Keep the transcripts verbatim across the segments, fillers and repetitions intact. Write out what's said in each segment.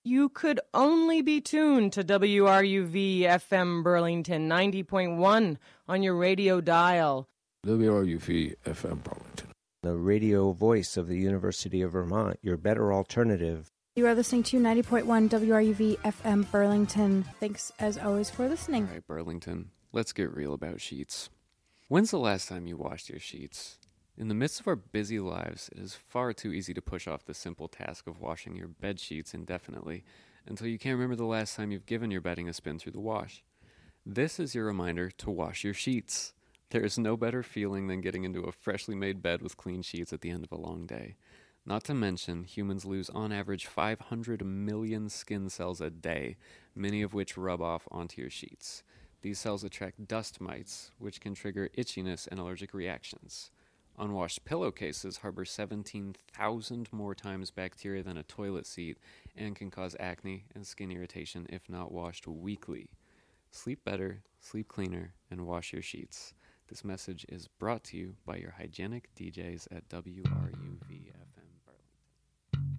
you could only be tuned to W R U V F M Burlington ninety point one on your radio dial. W R U V F M Burlington, the radio voice of the University of Vermont, your better alternative. You are listening to ninety point one W R U V F M Burlington. Thanks, as always, for listening. All right, Burlington, let's get real about sheets. When's the last time you washed your sheets? In the midst of our busy lives, it is far too easy to push off the simple task of washing your bed sheets indefinitely until you can't remember the last time you've given your bedding a spin through the wash. This is your reminder to wash your sheets. There is no better feeling than getting into a freshly made bed with clean sheets at the end of a long day. Not to mention, humans lose on average five hundred million skin cells a day, many of which rub off onto your sheets. These cells attract dust mites, which can trigger itchiness and allergic reactions. Unwashed pillowcases harbor seventeen thousand more times bacteria than a toilet seat and can cause acne and skin irritation if not washed weekly. Sleep better, sleep cleaner, and wash your sheets. This message is brought to you by your hygienic D Js at W R U V F M Burlington.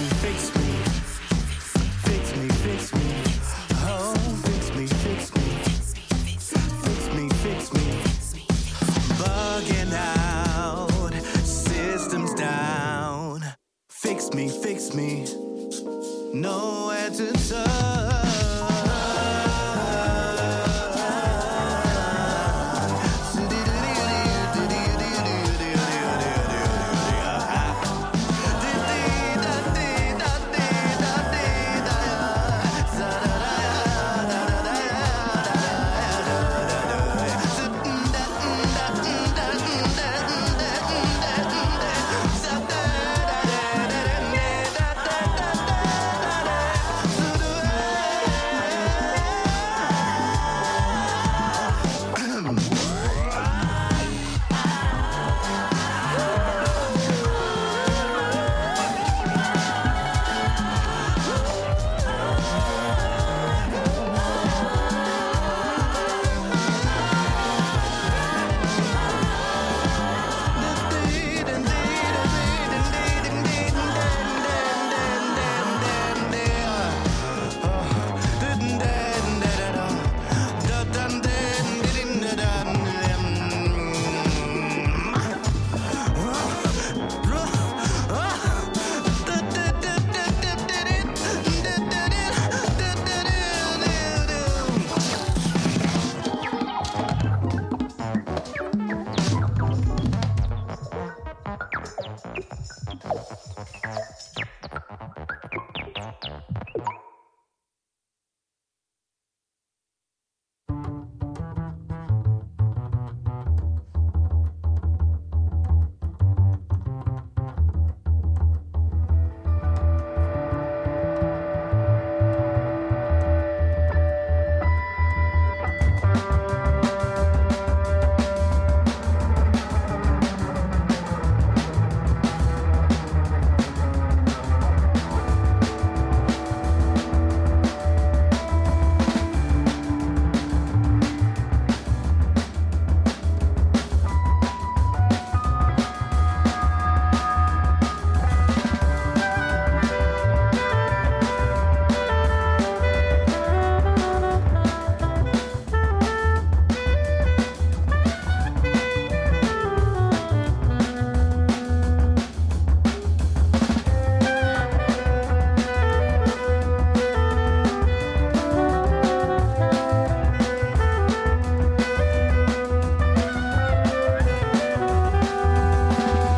me, fix me. Fix me, fix me. Oh, fix me, fix me. Fix me, fix me. Bugging out, systems down. Fix me, fix me. Nowhere to turn.